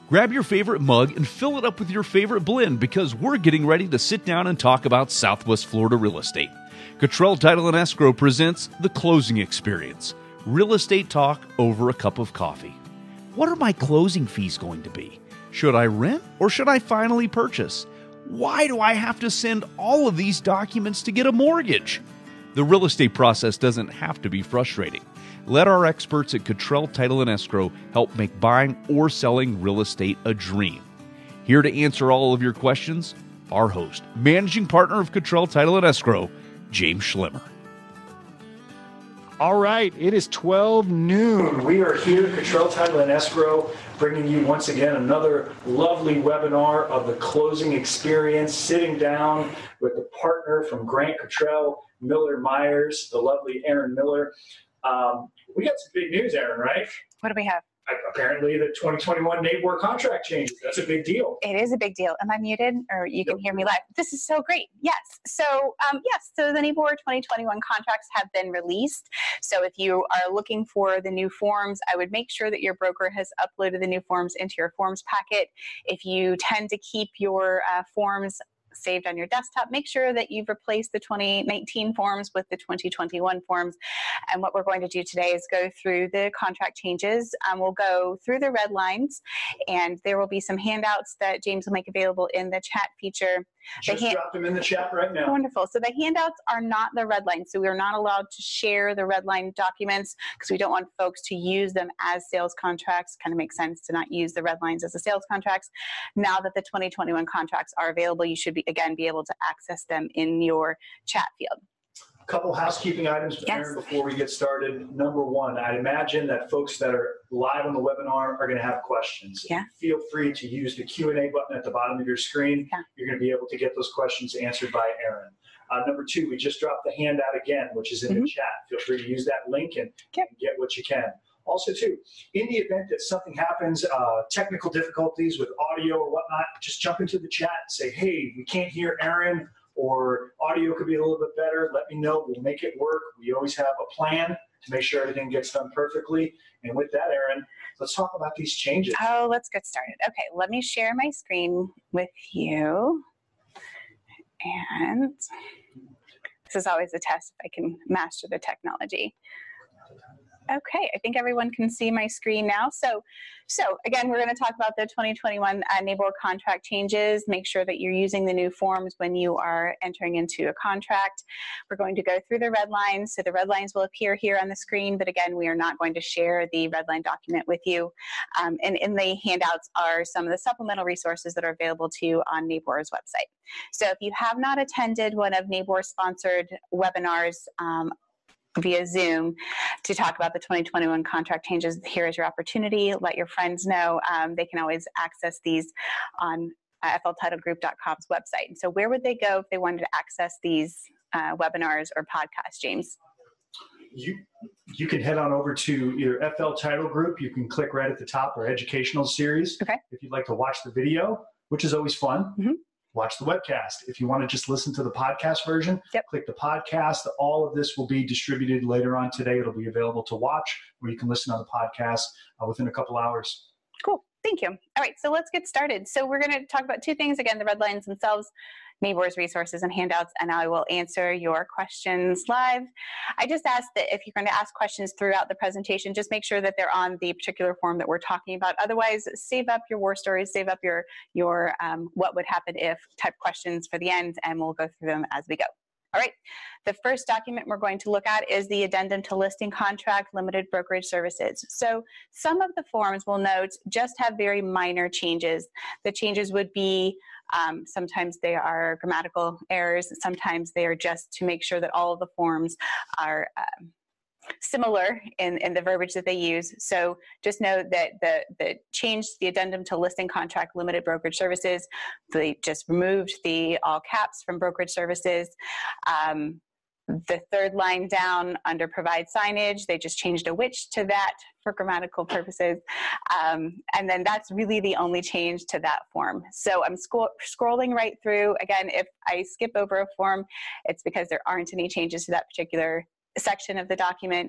Grab your favorite mug and fill it up with your favorite blend because we're getting ready to sit down and talk about Southwest Florida real estate. Cottrell Title and Escrow presents The Closing Experience. Real estate talk over a cup of coffee. What are my closing fees going to be? Should I rent or should I finally purchase? Why do I have to send all of these documents to get a mortgage? The real estate process doesn't have to be frustrating. Let our experts at Cottrell Title and Escrow help make buying or selling real estate a dream. Here to answer all of your questions, our host, managing partner of Cottrell Title and Escrow, James Schlemmer. All right, it is 12 noon. We are here at Cottrell Title and Escrow, bringing you once again another lovely webinar of the closing experience, sitting down with the partner from Grant Cottrell, Miller Myers, the lovely Aaron Miller. We got some big news, Aaron, right? What do we have? Apparently the 2021 NABOR contract changes. That's a big deal. It is a big deal. Am I muted or you can hear me live? This is so great. Yes. So so the NABOR 2021 contracts have been released. So if you are looking for the new forms, I would make sure that your broker has uploaded the new forms into your forms packet. If you tend to keep your forms saved on your desktop, make sure that you've replaced the 2019 forms with the 2021 forms. And what we're going to do today is go through the contract changes. We'll go through the red lines, and there will be some handouts that James will make available in the chat feature. Just drop them in the chat right now. Wonderful. So the handouts are not the red lines. So we are not allowed to share the red line documents because we don't want folks to use them as sales contracts. Kind of makes sense to not use the red lines as the sales contracts. Now that the 2021 contracts are available, you should be able to access them in your chat field. A couple housekeeping items, Aaron, before we get started. Number one, I'd imagine that folks that are live on the webinar are going to have questions. Yeah. Feel free to use the Q&A button at the bottom of your screen. Yeah. You're going to be able to get those questions answered by Aaron. Number two, we just dropped the handout again, which is in the chat. Feel free to use that link and get what you can. Also, too, in the event that something happens, technical difficulties with audio or whatnot, just jump into the chat and say, hey, we can't hear Aaron, or audio could be a little bit better. Let me know. We'll make it work. We always have a plan to make sure everything gets done perfectly. And with that, Aaron, let's talk about these changes. Oh, let's get started. Okay, let me share my screen with you. And this is always a test if I can master the technology. Okay, I think everyone can see my screen now. So again, we're going to talk about the 2021 NABOR contract changes. Make sure that you're using the new forms when you are entering into a contract. We're going to go through the red lines. So the red lines will appear here on the screen, but again, we are not going to share the red line document with you. And in the handouts are some of the supplemental resources that are available to you on NABOR's website. So if you have not attended one of NABOR's sponsored webinars, via Zoom to talk about the 2021 contract changes, here is your opportunity. Let your friends know. They can always access these on fltitlegroup.com's website. And so where would they go if they wanted to access these webinars or podcasts, James? You can head on over to either FL Title Group. You can click right at the top, our educational series. Okay. If you'd like to watch the video, which is always fun. Mm-hmm. Watch the webcast. If you want to just listen to the podcast version, click the podcast. All of this will be distributed later on today. It'll be available to watch, or you can listen on the podcast within a couple hours. Cool. Thank you. All right, so let's get started. So we're going to talk about two things. Again, the red lines themselves, NABOR's resources and handouts, and I will answer your questions live. I just ask that if you're going to ask questions throughout the presentation, just make sure that they're on the particular form that we're talking about. Otherwise, save up your war stories, save up your what would happen if type questions for the end, and we'll go through them as we go. All right, the first document we're going to look at is the Addendum to Listing Contract Limited Brokerage Services. So some of the forms, we'll note, just have very minor changes. The changes would be sometimes they are grammatical errors, sometimes they are just to make sure that all of the forms are similar in the verbiage that they use. So just know that the change the addendum to listing contract limited brokerage services, they just removed the all caps from brokerage services. The third line down under provide signage, they just changed a which to that for grammatical purposes. And then that's really the only change to that form. So I'm scrolling right through. Again, if I skip over a form, it's because there aren't any changes to that particular section of the document,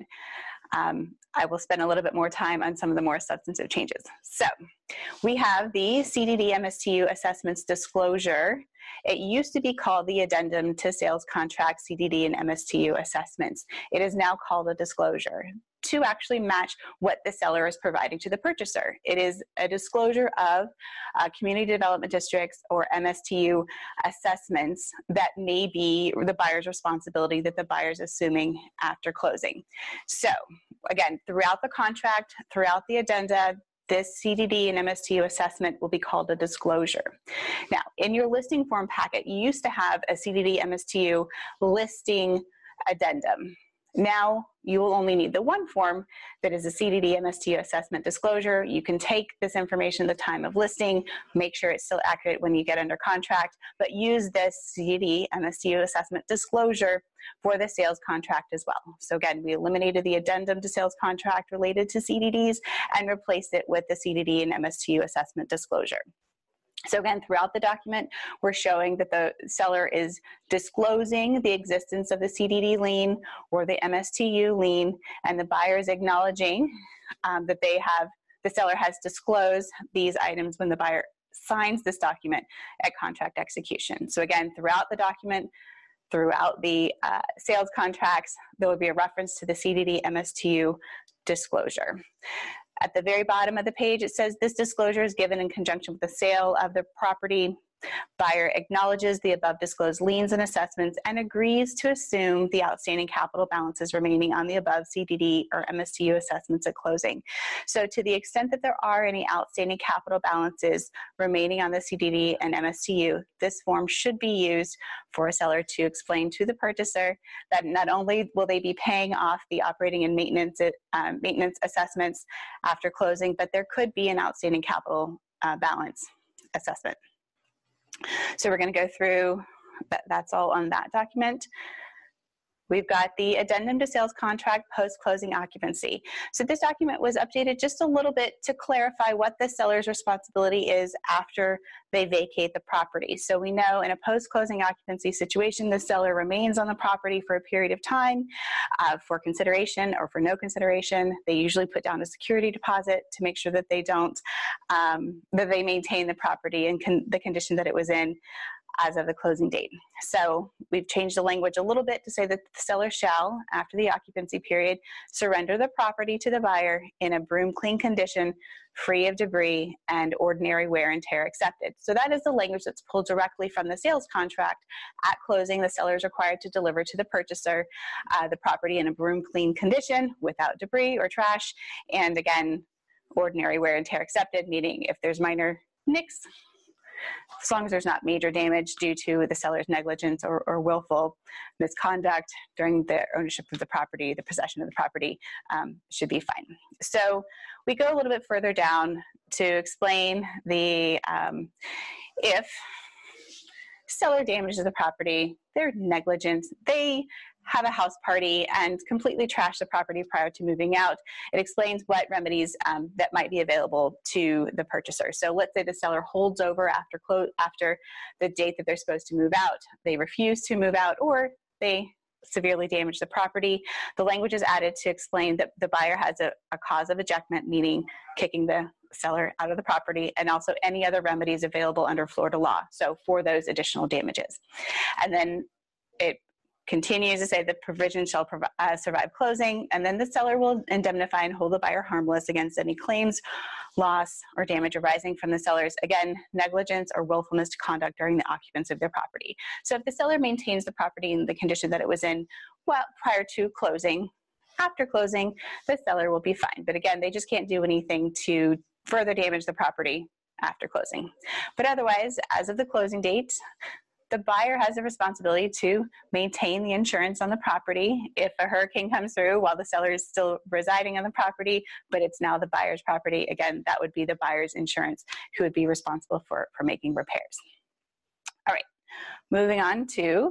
I will spend a little bit more time on some of the more substantive changes. So we have the CDD MSTU assessments disclosure. It used to be called the Addendum to Sales Contract CDD and MSTU assessments. It is now called a disclosure to actually match what the seller is providing to the purchaser. It is a disclosure of community development districts or MSTU assessments that may be the buyer's responsibility that the buyer's assuming after closing. So again, throughout the contract, throughout the addenda, this CDD and MSTU assessment will be called a disclosure. Now, in your listing form packet, you used to have a CDD MSTU listing addendum. Now, you will only need the one form that is a CDD MSTU assessment disclosure. You can take this information at the time of listing, make sure it's still accurate when you get under contract, but use this CDD MSTU assessment disclosure for the sales contract as well. So again, we eliminated the addendum to sales contract related to CDDs and replaced it with the CDD and MSTU assessment disclosure. So again, throughout the document, we're showing that the seller is disclosing the existence of the CDD lien or the MSTU lien, and the buyer is acknowledging that the seller has disclosed these items when the buyer signs this document at contract execution. So again, throughout the document, throughout the sales contracts, there will be a reference to the CDD MSTU disclosure. At the very bottom of the page, it says this disclosure is given in conjunction with the sale of the property. Buyer acknowledges the above disclosed liens and assessments and agrees to assume the outstanding capital balances remaining on the above CDD or MSTU assessments at closing. So to the extent that there are any outstanding capital balances remaining on the CDD and MSTU, this form should be used for a seller to explain to the purchaser that not only will they be paying off the operating and maintenance assessments after closing, but there could be an outstanding capital balance assessment. So we're going to go through, that's all on that document. We've got the addendum to sales contract post-closing occupancy. So this document was updated just a little bit to clarify what the seller's responsibility is after they vacate the property. So we know in a post-closing occupancy situation, the seller remains on the property for a period of time for consideration or for no consideration. They usually put down a security deposit to make sure that they don't, that they maintain the property in the condition that it was in as of the closing date. So we've changed the language a little bit to say that the seller shall, after the occupancy period, surrender the property to the buyer in a broom clean condition, free of debris and ordinary wear and tear accepted. So that is the language that's pulled directly from the sales contract. At closing, the seller is required to deliver to the purchaser the property in a broom clean condition without debris or trash. And again, ordinary wear and tear accepted, meaning if there's minor nicks, as long as there's not major damage due to the seller's negligence or willful misconduct during the ownership of the property, the possession of the property, should be fine. So we go a little bit further down to explain the if seller damages the property, they're negligent, they have a house party and completely trash the property prior to moving out. It explains what remedies that might be available to the purchaser. So let's say the seller holds over after the date that they're supposed to move out. They refuse to move out or they severely damage the property. The language is added to explain that the buyer has a cause of ejectment, meaning kicking the seller out of the property, and also any other remedies available under Florida law. So for those additional damages. And then it continues to say the provision shall survive closing, and then the seller will indemnify and hold the buyer harmless against any claims, loss, or damage arising from the seller's, again, negligence or willfulness to conduct during the occupancy of their property. So if the seller maintains the property in the condition that it was in prior to closing, after closing, the seller will be fine. But again, they just can't do anything to further damage the property after closing. But otherwise, as of the closing date, the buyer has the responsibility to maintain the insurance on the property. If a hurricane comes through while the seller is still residing on the property, but it's now the buyer's property, again, that would be the buyer's insurance who would be responsible for making repairs. All right, moving on to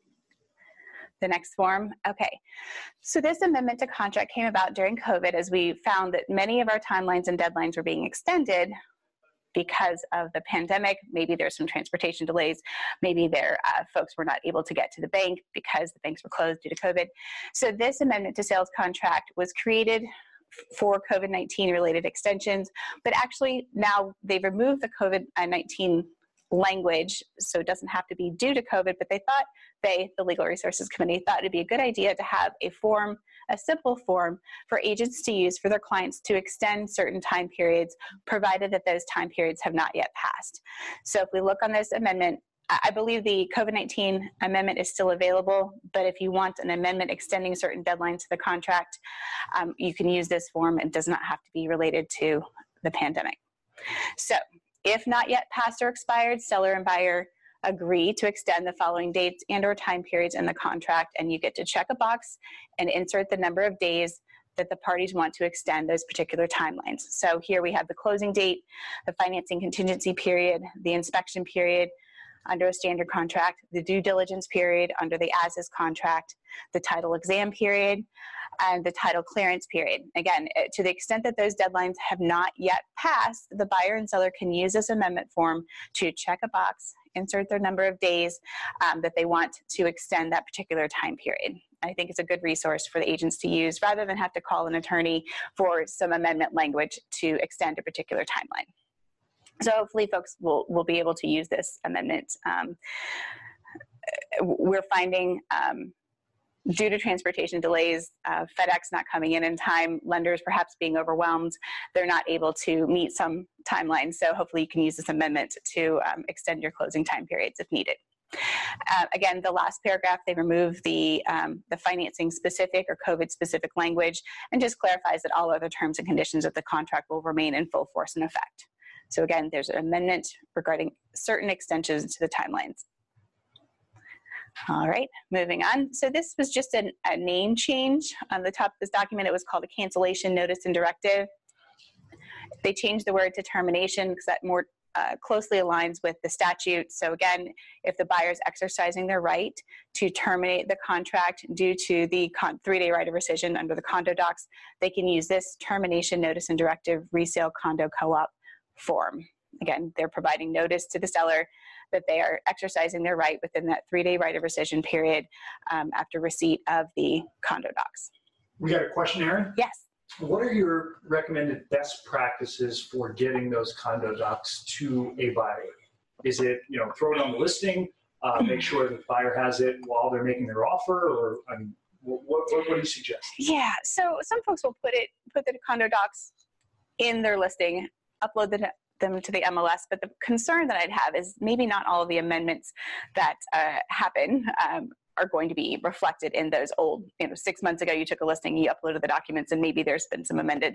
the next form. Okay, so this amendment to contract came about during COVID as we found that many of our timelines and deadlines were being extended because of the pandemic. Maybe there's some transportation delays. Maybe their folks were not able to get to the bank because the banks were closed due to COVID. So this amendment to sales contract was created for COVID-19 related extensions, but actually now they've removed the COVID-19 language, so it doesn't have to be due to COVID, but the Legal Resources Committee thought it'd be a good idea to have a simple form for agents to use for their clients to extend certain time periods, provided that those time periods have not yet passed. So if we look on this amendment, I believe the COVID-19 amendment is still available, but if you want an amendment extending certain deadlines to the contract, you can use this form. It does not have to be related to the pandemic. So if not yet passed or expired, seller and buyer agree to extend the following dates and or time periods in the contract, and you get to check a box and insert the number of days that the parties want to extend those particular timelines. So here we have the closing date, the financing contingency period, the inspection period under a standard contract, the due diligence period under the as-is contract, the title exam period, and the title clearance period. Again, to the extent that those deadlines have not yet passed, the buyer and seller can use this amendment form to check a box, insert their number of days that they want to extend that particular time period. I think it's a good resource for the agents to use rather than have to call an attorney for some amendment language to extend a particular timeline. So hopefully folks will be able to use this amendment. We're finding due to transportation delays, FedEx not coming in time, lenders perhaps being overwhelmed, they're not able to meet some timelines. So hopefully you can use this amendment to extend your closing time periods if needed. Again, the last paragraph, they remove the financing specific or COVID specific language and just clarifies that all other terms and conditions of the contract will remain in full force and effect. So again, there's an amendment regarding certain extensions to the timelines. All right, moving on. So this was just a name change. On the top of this document, it was called a cancellation notice and directive. They changed the word to termination because that more closely aligns with the statute. So again, if the buyer is exercising their right to terminate the contract due to the 3-day right of rescission under the condo docs, they can use this termination notice and directive resale condo co-op form. Again, they're providing notice to the seller that they are exercising their right within that 3-day right of rescission period after receipt of the condo docs. We got a question, Erin? Yes. What are your recommended best practices for getting those condo docs to a buyer? Is it, throw it on the listing, make sure the buyer has it while they're making their offer, or what do you suggest? Yeah, so some folks will put the condo docs in their listing, upload them to the MLS, but the concern that I'd have is maybe not all of the amendments that happen are going to be reflected in those old, 6 months ago you took a listing, you uploaded the documents, and maybe there's been some amended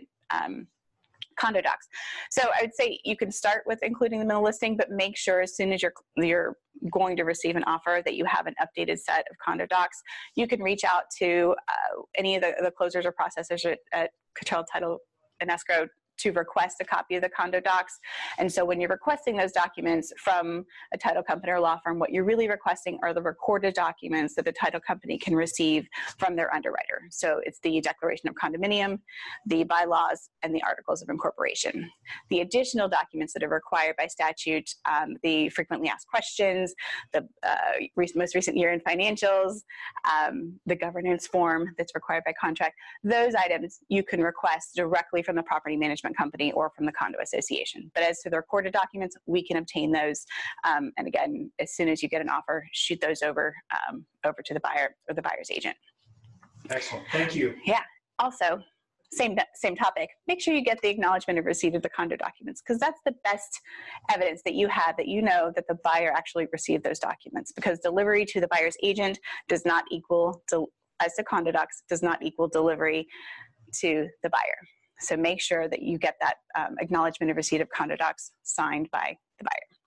condo docs. So I would say you can start with including them in the listing, but make sure as soon as you're going to receive an offer that you have an updated set of condo docs. You can reach out to any of the closers or processors at Cottrell Title and Escrow to request a copy of the condo docs. And so when you're requesting those documents from a title company or law firm, what you're really requesting are the recorded documents that the title company can receive from their underwriter. So it's the declaration of condominium, the bylaws, and the articles of incorporation. The additional documents that are required by statute, the frequently asked questions, the most recent year-end financials, the governance form that's required by contract, those items you can request directly from the property management company or from the condo association. But as to the recorded documents, we can obtain those. And again, as soon as you get an offer, shoot those over to the buyer or the buyer's agent. Excellent. Thank you. Yeah. Also, same topic. Make sure you get the acknowledgement of receipt of the condo documents, because that's the best evidence that you have that you know that the buyer actually received those documents, because delivery to the buyer's agent does not equal, as to condo docs, does not equal delivery to the buyer. So make sure that you get that acknowledgement of receipt of condo docs signed by the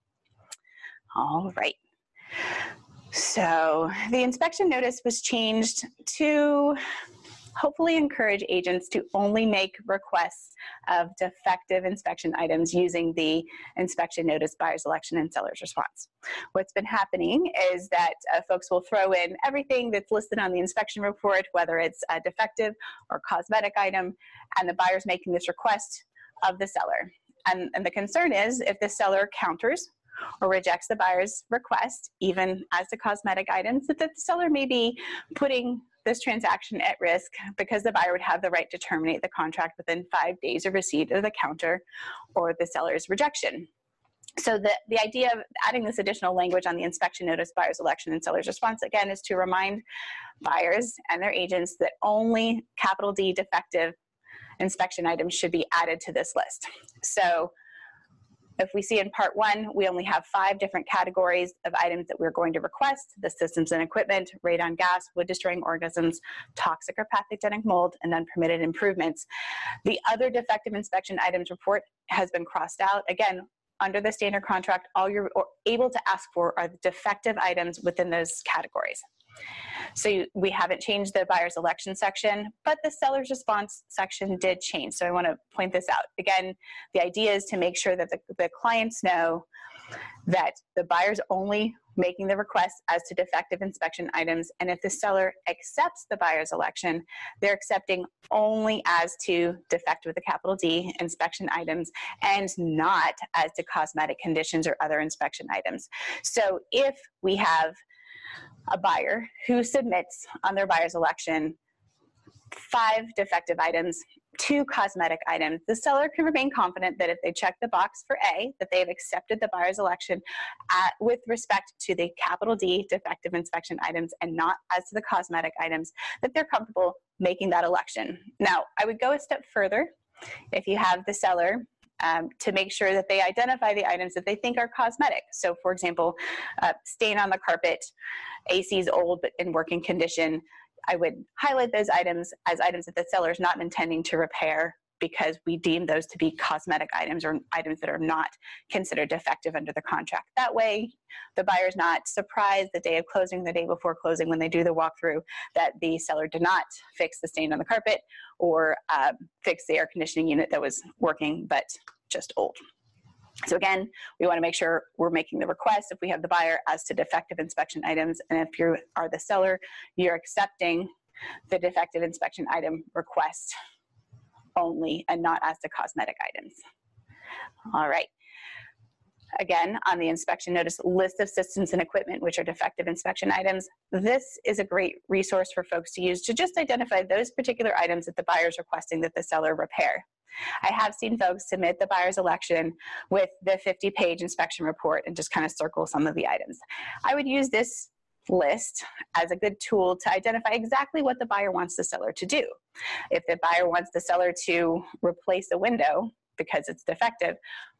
buyer. All right. So the inspection notice was changed to hopefully encourage agents to only make requests of defective inspection items using the inspection notice, buyer's election, and seller's response. What's been happening is that folks will throw in everything that's listed on the inspection report, whether it's a defective or cosmetic item, and the buyer's making this request of the seller. And the concern is if the seller counters or rejects the buyer's request, even as to cosmetic items, that the seller may be putting this transaction at risk because the buyer would have the right to terminate the contract within 5 days of receipt of the counter or the seller's rejection. So the idea of adding this additional language on the inspection notice, buyer's election, and seller's response, again, is to remind buyers and their agents that only capital D defective inspection items should be added to this list. So if we see in part 1, we only have 5 different categories of items that we're going to request: the systems and equipment, radon gas, wood destroying organisms, toxic or pathogenic mold, and unpermitted improvements. The other defective inspection items report has been crossed out. Again, under the standard contract, all you're able to ask for are the defective items within those categories. So we haven't changed the buyer's election section, but the seller's response section did change. So I want to point this out. Again, the idea is to make sure that the clients know that the buyer's only making the request as to defective inspection items, and if the seller accepts the buyer's election, they're accepting only as to defective with a capital D inspection items and not as to cosmetic conditions or other inspection items. So if we have a buyer who submits on their buyer's election 5 defective items, 2 cosmetic items, the seller can remain confident that if they check the box for A, that they have accepted the buyer's election with respect to the capital D defective inspection items and not as to the cosmetic items, that they're comfortable making that election. Now, I would go a step further. If you have the seller to make sure that they identify the items that they think are cosmetic. So for example, stain on the carpet, AC is old but in working condition, I would highlight those items as items that the seller is not intending to repair because we deem those to be cosmetic items or items that are not considered defective under the contract. That way, the buyer's not surprised the day of closing, the day before closing, when they do the walkthrough, that the seller did not fix the stain on the carpet or fix the air conditioning unit that was working but just old. So again, we want to make sure we're making the request if we have the buyer as to defective inspection items, and if you are the seller, you're accepting the defective inspection item request only and not as to cosmetic items. All right. Again, on the inspection notice list of systems and equipment, which are defective inspection items, this is a great resource for folks to use to just identify those particular items that the buyer is requesting that the seller repair. I have seen folks submit the buyer's election with the 50-page inspection report and just kind of circle some of the items. I would use this list as a good tool to identify exactly what the buyer wants the seller to do. If the buyer wants the seller to replace a window because it's defective,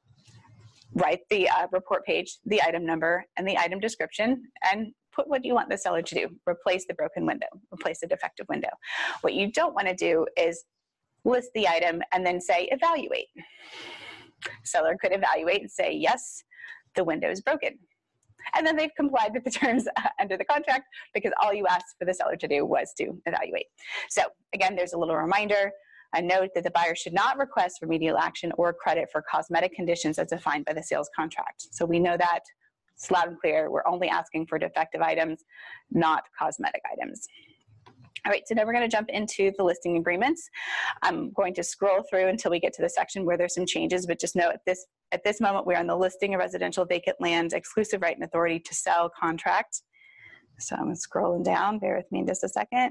write the report page, the item number, and the item description, and put what you want the seller to do. Replace the broken window, replace the defective window. What you don't want to do is list the item and then say evaluate. Seller could evaluate and say, yes, the window is broken. And then they've complied with the terms under the contract because all you asked for the seller to do was to evaluate. So again, there's a little reminder, a note that the buyer should not request remedial action or credit for cosmetic conditions as defined by the sales contract. So we know that it's loud and clear. We're only asking for defective items, not cosmetic items. All right, so now we're going to jump into the listing agreements. I'm going to scroll through until we get to the section where there's some changes, but just know at this moment, we're on the listing of residential vacant land, exclusive right and authority to sell contract. So I'm scrolling down, bear with me just a second.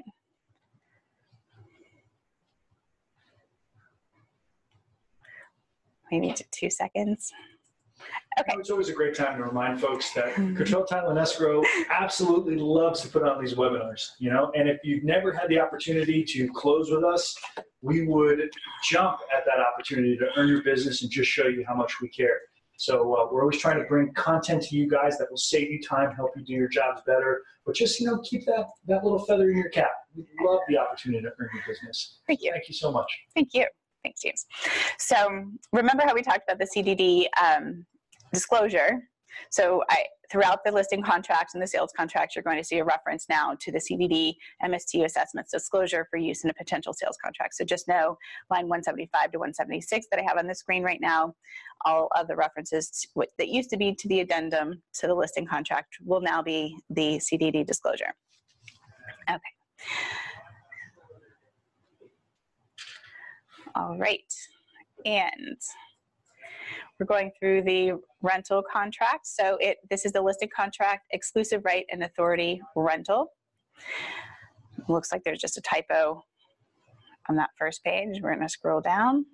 Maybe 2 seconds. Okay. It's always a great time to remind folks that Cottrell Title and Escrow absolutely loves to put on these webinars, and if you've never had the opportunity to close with us, we would jump at that opportunity to earn your business and just show you how much we care. So we're always trying to bring content to you guys that will save you time, help you do your jobs better, but just, keep that little feather in your cap. We love the opportunity to earn your business. Thank you. Thank you so much. Thank you. Thanks, James. So remember how we talked about the CDD disclosure? So throughout the listing contracts and the sales contracts, you're going to see a reference now to the CDD MSTU assessments disclosure for use in a potential sales contract. So just know line 175 to 176 that I have on the screen right now, all of the references that used to be to the addendum to the listing contract will now be the CDD disclosure. Okay. All right. And We're going through the rental contract. So this is the listed contract, exclusive right and authority rental. Looks like there's just a typo on that first page. We're going to scroll down.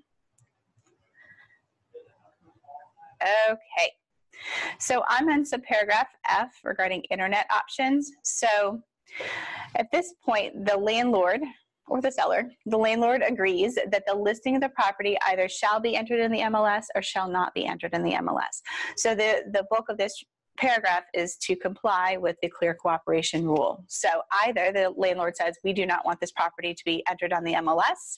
Okay. So I'm in subparagraph F regarding internet options. So at this point, the landlord or the seller, the landlord agrees that the listing of the property either shall be entered in the MLS or shall not be entered in the MLS. So the bulk of this paragraph is to comply with the clear cooperation rule. So either the landlord says, we do not want this property to be entered on the MLS,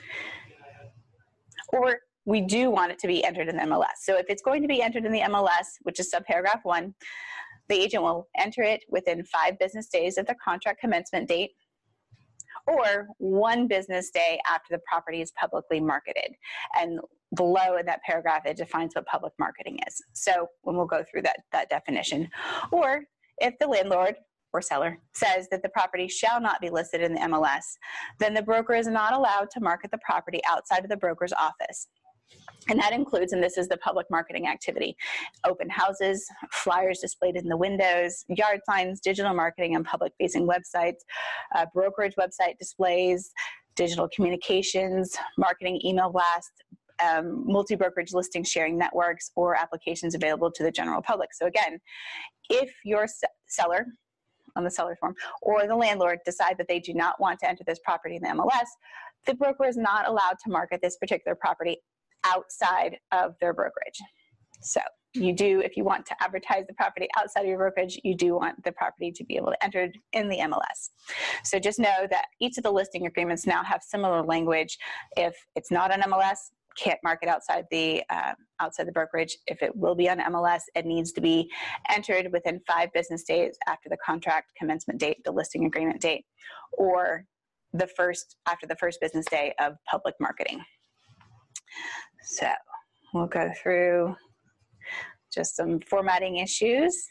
or we do want it to be entered in the MLS. So if it's going to be entered in the MLS, which is subparagraph 1, the agent will enter it within 5 business days of the contract commencement date, or 1 business day after the property is publicly marketed. And below in that paragraph, it defines what public marketing is. So when we'll go through that definition. Or if the landlord or seller says that the property shall not be listed in the MLS, then the broker is not allowed to market the property outside of the broker's office. And that includes, and this is the public marketing activity, open houses, flyers displayed in the windows, yard signs, digital marketing on public-facing websites, brokerage website displays, digital communications, marketing email blasts, multi-brokerage listing sharing networks, or applications available to the general public. So again, if your seller, on the seller form, or the landlord decide that they do not want to enter this property in the MLS, the broker is not allowed to market this particular property outside of their brokerage. So you do, if you want to advertise the property outside of your brokerage, you do want the property to be able to enter in the MLS. So just know that each of the listing agreements now have similar language. If it's not on MLS, can't market outside the brokerage. If it will be on MLS, it needs to be entered within 5 business days after the contract commencement date, the listing agreement date, or after the first business day of public marketing. So we'll go through just some formatting issues.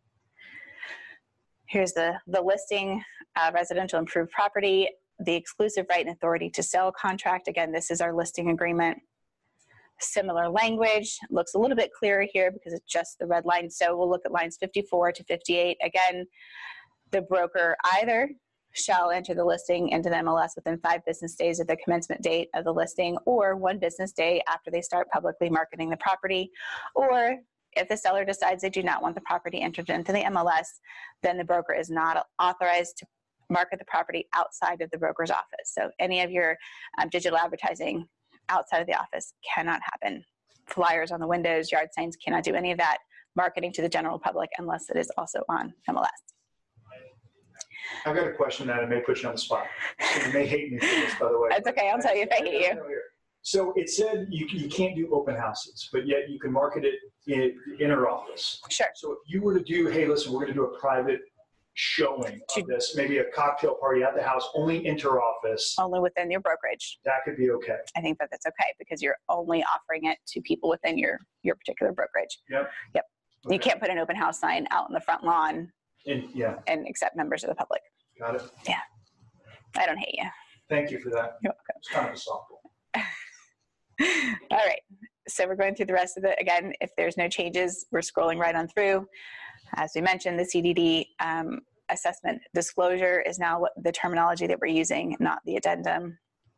Here's the listing, residential improved property, the exclusive right and authority to sell contract. Again, this is our listing agreement. Similar language, looks a little bit clearer here because it's just the red line. So we'll look at lines 54 to 58. Again, the broker either shall enter the listing into the MLS within 5 business days of the commencement date of the listing, or 1 business day after they start publicly marketing the property. Or if the seller decides they do not want the property entered into the MLS, then the broker is not authorized to market the property outside of the broker's office. So any of your digital advertising outside of the office cannot happen. Flyers on the windows, yard signs, cannot do any of that marketing to the general public unless it is also on MLS. I've got a question that I may put you on the spot. So you may hate me for this, by the way. That's okay. I'll tell you if I hate you. So it said you can't do open houses, but yet you can market it in inner office. Sure. So if you were to do, hey, listen, we're going to do a private showing of this, maybe a cocktail party at the house, only inter-office. Only within your brokerage. That could be okay. I think that's okay because you're only offering it to people within your particular brokerage. Yep. Okay. You can't put an open house sign out on the front lawn and accept members of the public. Got it. Yeah. I don't hate you. Thank you for that. You're welcome. It's kind of a softball. All right. So we're going through the rest of it. Again, if there's no changes, we're scrolling right on through. As we mentioned, the CDD assessment disclosure is now the terminology that we're using, not the addendum.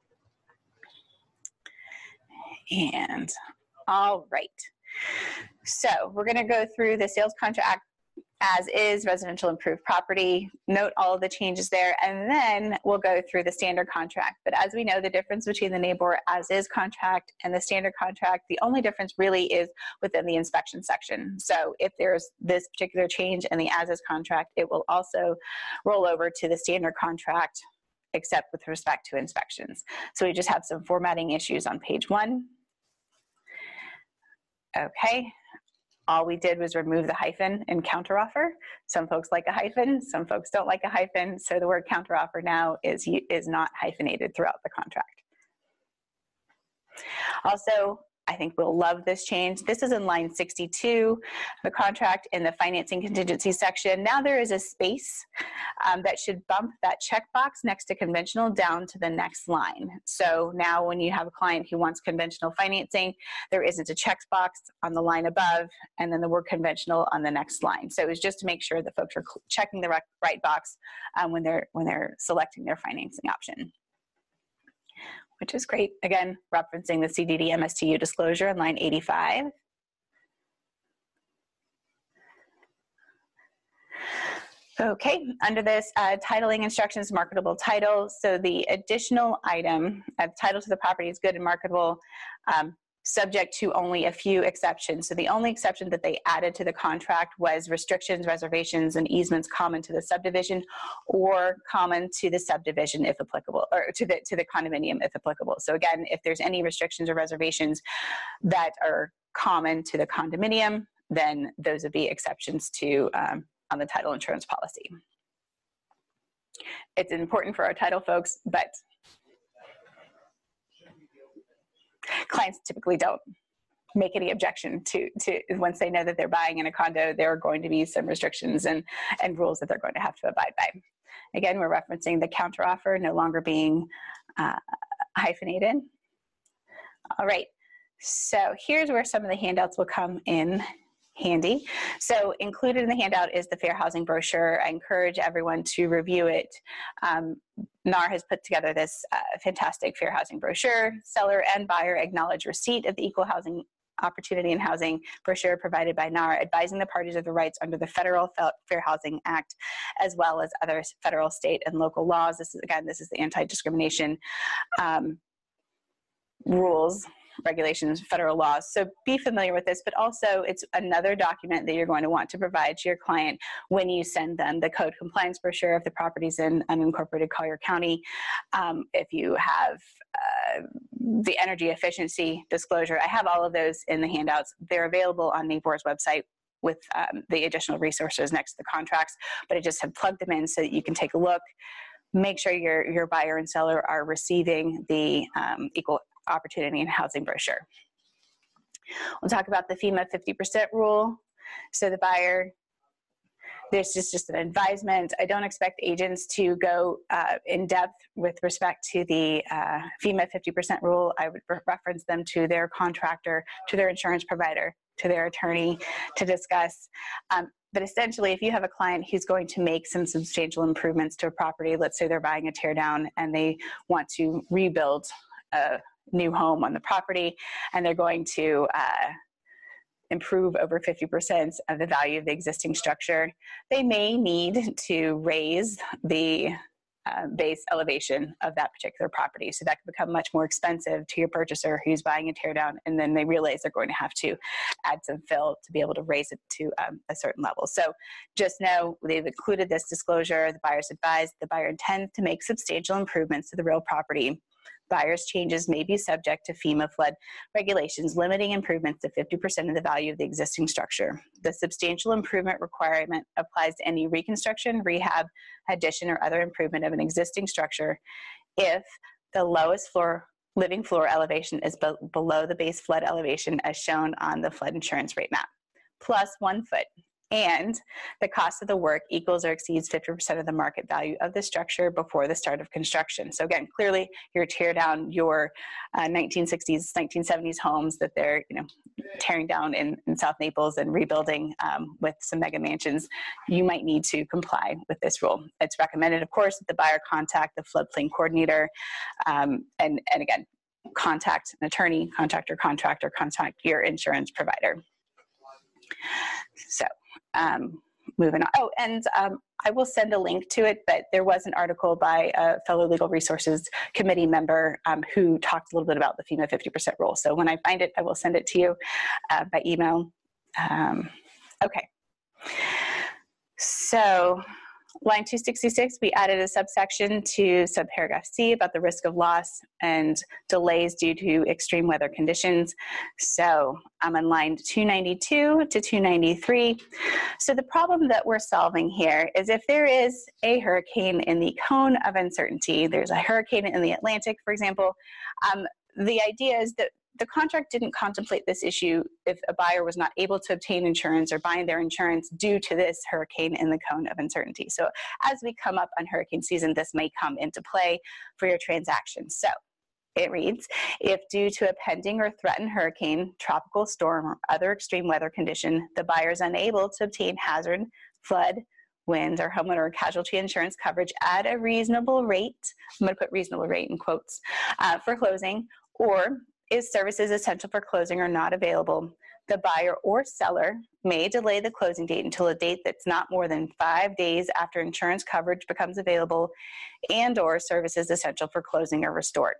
And all right. So we're going to go through the sales contract as is, residential improved property, note all of the changes there, and then we'll go through the standard contract. But as we know, the difference between the neighbor as is contract and the standard contract, the only difference really is within the inspection section. So if there's this particular change in the as is contract, it will also roll over to the standard contract, except with respect to inspections. So we just have some formatting issues on page 1. Okay. All we did was remove the hyphen in counteroffer. Some folks like a hyphen, some folks don't like a hyphen. So the word counteroffer now is not hyphenated throughout the contract. Also, I think we'll love this change. This is in line 62, the contract in the financing contingency section. Now there is a space that should bump that checkbox next to conventional down to the next line. So now when you have a client who wants conventional financing, there isn't a checkbox on the line above and then the word conventional on the next line. So it was just to make sure that folks are checking the right box when they're selecting their financing option, which is great. Again, referencing the CDD MSTU disclosure in line 85. Okay, under this, titling instructions, marketable title. So the additional item of title to the property is good and marketable, subject to only a few exceptions. So the only exception that they added to the contract was restrictions, reservations, and easements common to the subdivision or common to the subdivision if applicable, or to the condominium if applicable. So again, if there's any restrictions or reservations that are common to the condominium, then those would be exceptions to on the title insurance policy. It's important for our title folks, but clients typically don't make any objection to once they know that they're buying in a condo, there are going to be some restrictions and rules that they're going to have to abide by. Again, we're referencing the counteroffer no longer being hyphenated. All right, so here's where some of the handouts will come in handy. So included in the handout is the fair housing brochure. I encourage everyone to review it. NAR has put together this fantastic fair housing brochure. Seller and buyer acknowledge receipt of the equal housing opportunity and housing brochure provided by NAR, advising the parties of the rights under the Federal Fair Housing Act, as well as other federal, state, and local laws. This is the anti-discrimination rules, regulations, federal laws. So be familiar with this, but also it's another document that you're going to want to provide to your client when you send them the code compliance brochure if the property's in unincorporated Collier County. If you have the energy efficiency disclosure, I have all of those in the handouts. They're available on NABOR's website with the additional resources next to the contracts, but I just have plugged them in so that you can take a look. Make sure your buyer and seller are receiving the equal opportunity and housing brochure. We'll talk about the FEMA 50% rule. So the buyer, this is just an advisement. I don't expect agents to go in depth with respect to the FEMA 50% rule. I would reference them to their contractor, to their insurance provider, to their attorney to discuss. But essentially, if you have a client who's going to make some substantial improvements to a property, let's say they're buying a tear down and they want to rebuild a new home on the property, and they're going to improve over 50% of the value of the existing structure, they may need to raise the base elevation of that particular property. So that can become much more expensive to your purchaser who's buying a tear down, and then they realize they're going to have to add some fill to be able to raise it to a certain level. So just know they've included this disclosure. The buyer's advised the buyer intends to make substantial improvements to the real property. Buyer's changes may be subject to FEMA flood regulations, limiting improvements to 50% of the value of the existing structure. The substantial improvement requirement applies to any reconstruction, rehab, addition, or other improvement of an existing structure if the lowest living floor elevation is below the base flood elevation as shown on the flood insurance rate map, plus 1 foot. And the cost of the work equals or exceeds 50% of the market value of the structure before the start of construction. So again, clearly you're tear down your 1960s, 1970s homes that they're tearing down in South Naples and rebuilding with some mega mansions. You might need to comply with this rule. It's recommended, of course, that the buyer contact the floodplain coordinator and again, contact an attorney, contact your contractor, contact your insurance provider. So moving on. Oh, and I will send a link to it, but there was an article by a fellow Legal Resources Committee member who talked a little bit about the FEMA 50% rule. So when I find it, I will send it to you by email. Okay. So line 266, we added a subsection to subparagraph C about the risk of loss and delays due to extreme weather conditions. So I'm on line 292 to 293. So the problem that we're solving here is if there is a hurricane in the cone of uncertainty, there's a hurricane in the Atlantic, for example, the idea is that the contract didn't contemplate this issue if a buyer was not able to obtain insurance or bind their insurance due to this hurricane in the cone of uncertainty. So as we come up on hurricane season, this may come into play for your transaction. So it reads, if due to a pending or threatened hurricane, tropical storm, or other extreme weather condition, the buyer is unable to obtain hazard, flood, wind, or homeowner casualty insurance coverage at a reasonable rate, I'm going to put reasonable rate in quotes, for closing, or is services essential for closing are not available, the buyer or seller may delay the closing date until a date that's not more than 5 days after insurance coverage becomes available and or services essential for closing are restored.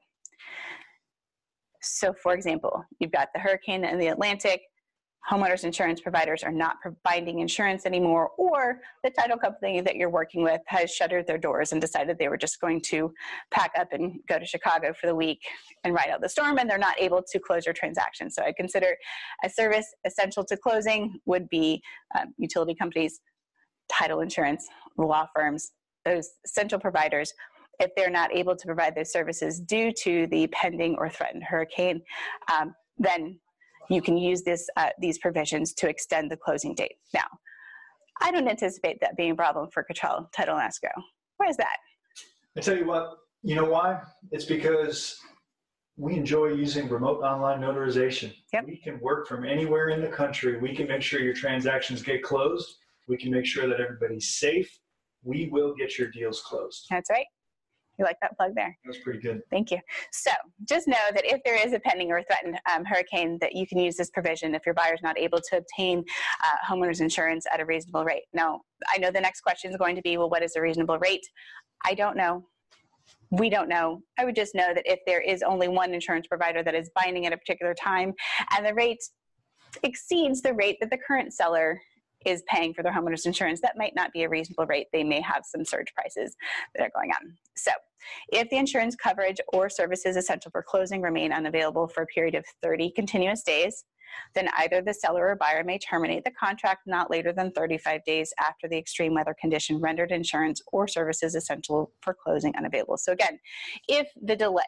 So for example, you've got the hurricane in the Atlantic, homeowners insurance providers are not providing insurance anymore, or the title company that you're working with has shuttered their doors and decided they were just going to pack up and go to Chicago for the week and ride out the storm, and they're not able to close your transaction. So I consider a service essential to closing would be utility companies, title insurance, law firms, those essential providers. If they're not able to provide those services due to the pending or threatened hurricane, then you can use these provisions to extend the closing date. Now, I don't anticipate that being a problem for Cottrell Title and Escrow. Why is that? I tell you what, you know why? It's because we enjoy using remote online notarization. Yep. We can work from anywhere in the country. We can make sure your transactions get closed. We can make sure that everybody's safe. We will get your deals closed. That's right. You like that plug there? That's pretty good. Thank you. So just know that if there is a pending or threatened hurricane, that you can use this provision if your buyer's not able to obtain homeowner's insurance at a reasonable rate. Now, I know the next question is going to be, well, what is a reasonable rate? I don't know. We don't know. I would just know that if there is only one insurance provider that is binding at a particular time and the rate exceeds the rate that the current seller is paying for their homeowner's insurance, that might not be a reasonable rate. They may have some surge prices that are going on. So if the insurance coverage or services essential for closing remain unavailable for a period of 30 continuous days, then either the seller or buyer may terminate the contract not later than 35 days after the extreme weather condition rendered insurance or services essential for closing unavailable. So again, if the delay,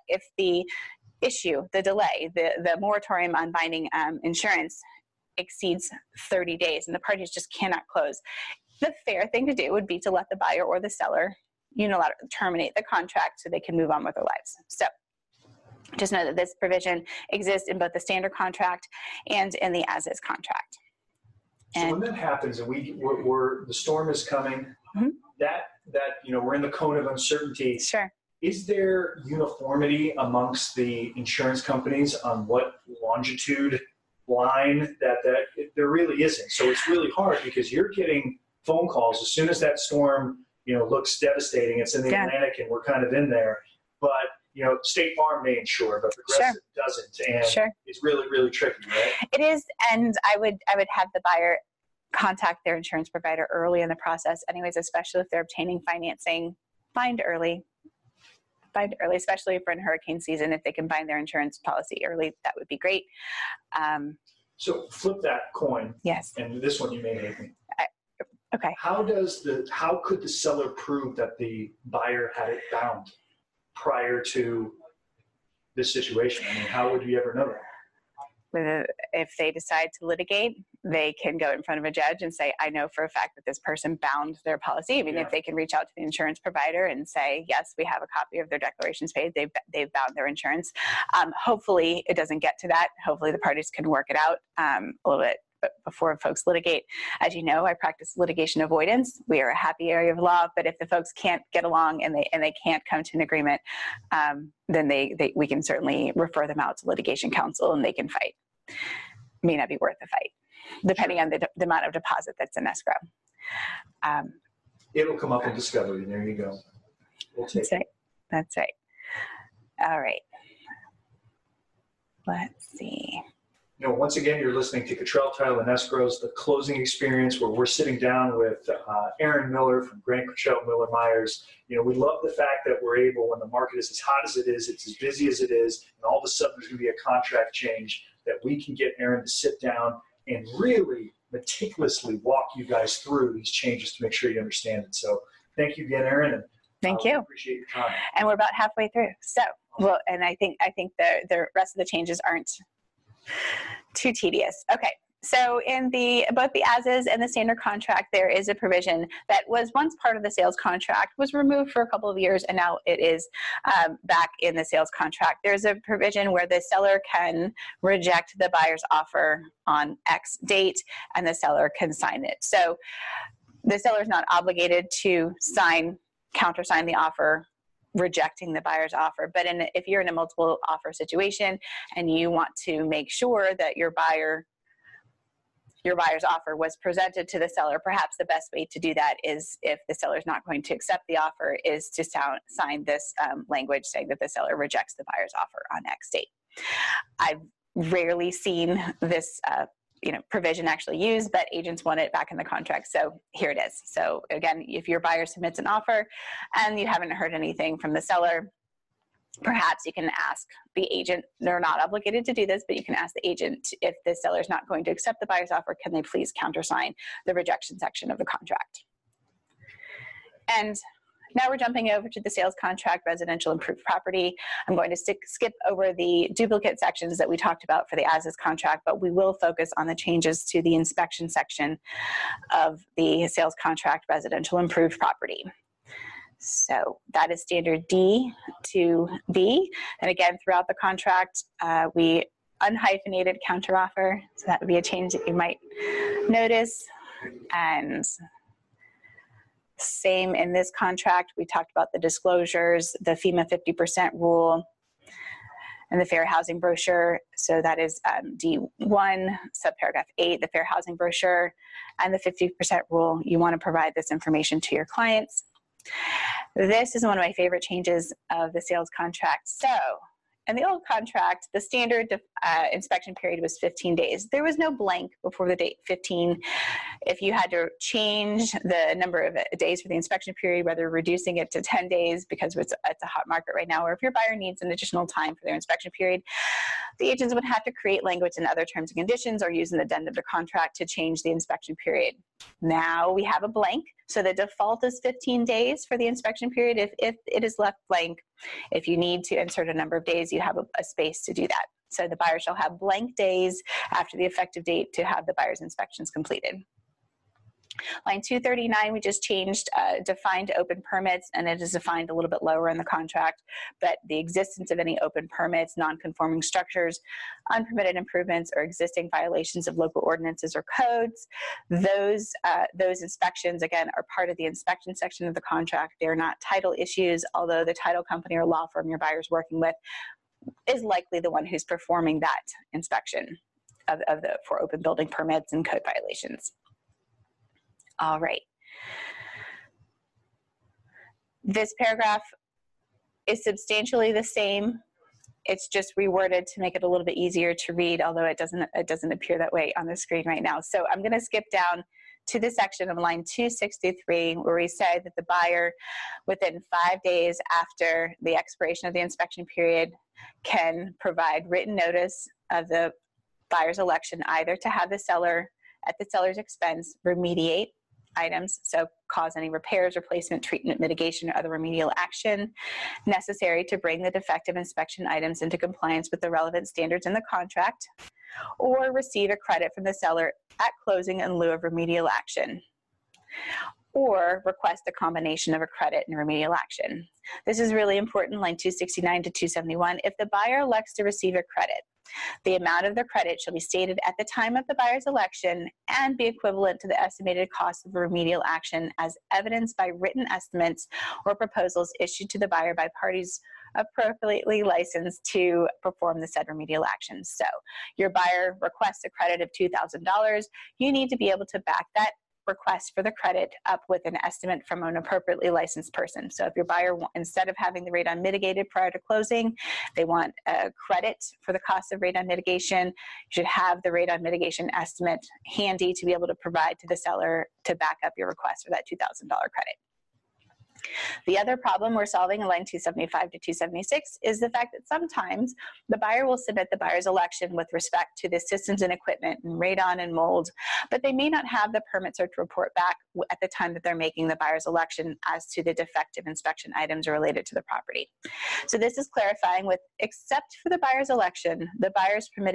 the moratorium on binding insurance exceeds 30 days and the parties just cannot close, the fair thing to do would be to let the buyer or the seller unilaterally terminate the contract so they can move on with their lives. So just know that this provision exists in both the standard contract and in the as-is contract. So when that happens and the storm is coming, mm-hmm. that we're in the cone of uncertainty. Sure. Is there uniformity amongst the insurance companies on what longitude line that there really isn't? So it's really hard because you're getting phone calls as soon as that storm looks devastating. It's in the Atlantic and we're kind of in there, but State Farm may insure, but Progressive doesn't, and it's really, really tricky, right? It is, and I would have the buyer contact their insurance provider early in the process anyways, especially if they're obtaining financing. Bind early, especially for in hurricane season. If they can bind their insurance policy early, that would be great. So flip that coin. Yes. And this one you may hate me. Okay. How could the seller prove that the buyer had it bound prior to this situation? I mean, how would you ever know that? If they decide to litigate, they can go in front of a judge and say, I know for a fact that this person bound their policy. I mean, if they can reach out to the insurance provider and say, yes, we have a copy of their declarations paid, they've bound their insurance. Hopefully it doesn't get to that. Hopefully the parties can work it out a little bit before folks litigate. As you know, I practice litigation avoidance. We are a happy area of law, but if the folks can't get along and they can't come to an agreement, then we can certainly refer them out to litigation counsel and they can fight. May not be worth the fight, depending on the amount of deposit that's in escrow. It'll come up in discovery. There you go. We'll take it. That's right. All right. Let's see. Once again, you're listening to Cottrell Title and Escrow's The Closing Experience, where we're sitting down with Aaron Miller from Grant Cottrell Miller Myers. We love the fact that we're able, when the market is as hot as it is, it's as busy as it is, and all of a sudden there's going to be a contract change, that we can get Aaron to sit down and really meticulously walk you guys through these changes to make sure you understand it. So thank you again, Aaron. And thank you. Appreciate your time. And we're about halfway through. So, and I think the rest of the changes aren't Too tedious. Okay. So in both the as-is and the standard contract, there is a provision that was once part of the sales contract, was removed for a couple of years, and now it is back in the sales contract. There's a provision where the seller can reject the buyer's offer on X date, and the seller can sign it. So the seller is not obligated to countersign the offer, rejecting the buyer's offer. But if you're in a multiple offer situation and you want to make sure that your buyer's offer was presented to the seller, perhaps the best way to do that is, if the seller is not going to accept the offer, is to sign this language saying that the seller rejects the buyer's offer on X date. I've rarely seen this provision actually used, but agents want it back in the contract. So here it is. So again, if your buyer submits an offer and you haven't heard anything from the seller, perhaps you can ask the agent, they're not obligated to do this, but you can ask the agent, if the seller is not going to accept the buyer's offer, can they please countersign the rejection section of the contract? And now we're jumping over to the sales contract, residential improved property. I'm going to skip over the duplicate sections that we talked about for the as-is contract, but we will focus on the changes to the inspection section of the sales contract, residential improved property. So that is standard D to B. And again, throughout the contract, we unhyphenated counteroffer. So that would be a change that you might notice. And same in this contract, we talked about the disclosures, the FEMA 50% rule, and the fair housing brochure. So that is D1, subparagraph 8, the fair housing brochure, and the 50% rule. You want to provide this information to your clients. This is one of my favorite changes of the sales contract. So in the old contract, the standard inspection period was 15 days. There was no blank before the date 15. If you had to change the number of days for the inspection period, whether reducing it to 10 days because it's a hot market right now, or if your buyer needs an additional time for their inspection period, the agents would have to create language in other terms and conditions or use an addendum to contract to change the inspection period. Now we have a blank. So the default is 15 days for the inspection period. If it is left blank, if you need to insert a number of days, you have a space to do that. So the buyer shall have blank days after the effective date to have the buyer's inspections completed. Line 239, we just changed defined open permits, and it is defined a little bit lower in the contract, but the existence of any open permits, non-conforming structures, unpermitted improvements, or existing violations of local ordinances or codes, those inspections, again, are part of the inspection section of the contract. They're not title issues, although the title company or law firm your buyer's working with is likely the one who's performing that inspection for open building permits and code violations. All right. This paragraph is substantially the same. It's just reworded to make it a little bit easier to read, although it doesn't appear that way on the screen right now. So I'm going to skip down to the section of line 263 where we say that the buyer, within 5 days after the expiration of the inspection period, can provide written notice of the buyer's election, either to have the seller, at the seller's expense, remediate items, so cause any repairs, replacement, treatment, mitigation, or other remedial action necessary to bring the defective inspection items into compliance with the relevant standards in the contract, or receive a credit from the seller at closing in lieu of remedial action, or request a combination of a credit and remedial action. This is really important, line 269 to 271. If the buyer elects to receive a credit, the amount of the credit shall be stated at the time of the buyer's election and be equivalent to the estimated cost of remedial action as evidenced by written estimates or proposals issued to the buyer by parties appropriately licensed to perform the said remedial actions. So your buyer requests a credit of $2,000. You need to be able to back that request for the credit up with an estimate from an appropriately licensed person. So if your buyer, instead of having the radon mitigated prior to closing, they want a credit for the cost of radon mitigation, you should have the radon mitigation estimate handy to be able to provide to the seller to back up your request for that $2,000 credit. The other problem we're solving in line 275 to 276 is the fact that sometimes the buyer will submit the buyer's election with respect to the systems and equipment and radon and mold, but they may not have the permit search report back at the time that they're making the buyer's election as to the defective inspection items related to the property. So this is clarifying with, except for the buyer's election, the buyer is permitted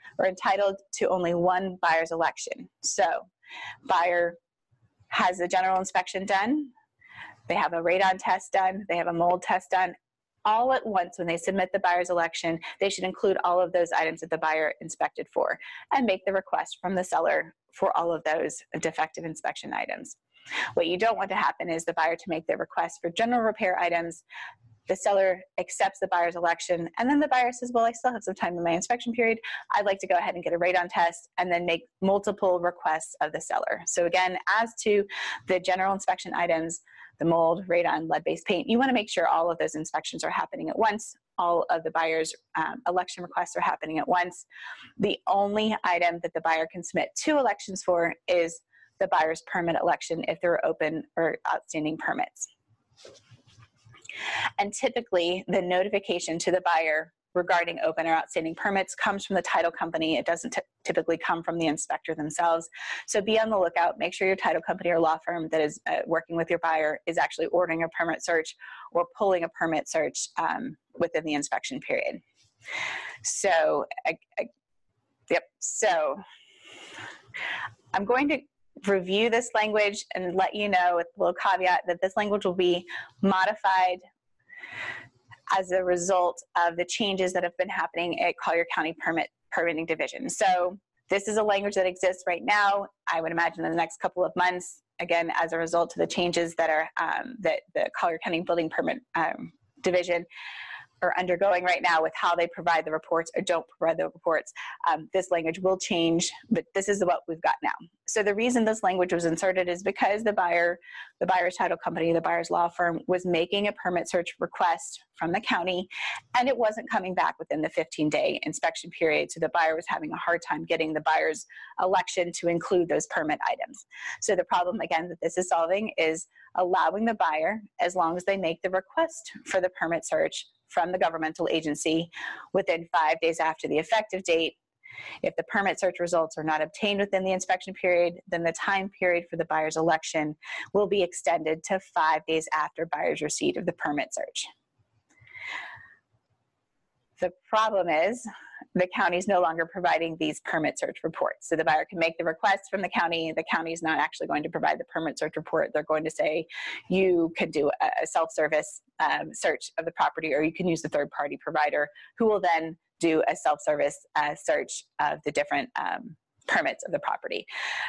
are entitled to only one buyer's election. So buyer has a general inspection done, they have a radon test done, they have a mold test done. All at once, when they submit the buyer's election, they should include all of those items that the buyer inspected for and make the request from the seller for all of those defective inspection items. What you don't want to happen is the buyer to make the request for general repair items, the seller accepts the buyer's election, and then the buyer says, well, I still have some time in my inspection period. I'd like to go ahead and get a radon test, and then make multiple requests of the seller. So again, as to the general inspection items, the mold, radon, lead-based paint, you want to make sure all of those inspections are happening at once. All of the buyer's election requests are happening at once. The only item that the buyer can submit 2 elections for is the buyer's permit election if there are open or outstanding permits. And typically, the notification to the buyer regarding open or outstanding permits comes from the title company. It doesn't typically come from the inspector themselves. So be on the lookout. Make sure your title company or law firm that is working with your buyer is actually ordering a permit search or pulling a permit search within the inspection period. So, So I'm going to review this language and let you know with a little caveat that this language will be modified as a result of the changes that have been happening at Collier County Permitting Division. So this is a language that exists right now. I would imagine in the next couple of months, again, as a result of the changes that are that the Collier County Building Permit Division are undergoing right now with how they provide the reports or don't provide the reports. This language will change, but this is what we've got now. So the reason this language was inserted is because the buyer's title company, the buyer's law firm, was making a permit search request from the county, and it wasn't coming back within the 15-day inspection period. So the buyer was having a hard time getting the buyer's election to include those permit items. So the problem, again, that this is solving is allowing the buyer, as long as they make the request for the permit search from the governmental agency within 5 days after the effective date. If the permit search results are not obtained within the inspection period, then the time period for the buyer's election will be extended to 5 days after buyer's receipt of the permit search. The problem is the county is no longer providing these permit search reports. So the buyer can make the request from the county. The county is not actually going to provide the permit search report. They're going to say, you can do a self-service search of the property, or you can use the third-party provider, who will then do a self-service search of the different permits of the property.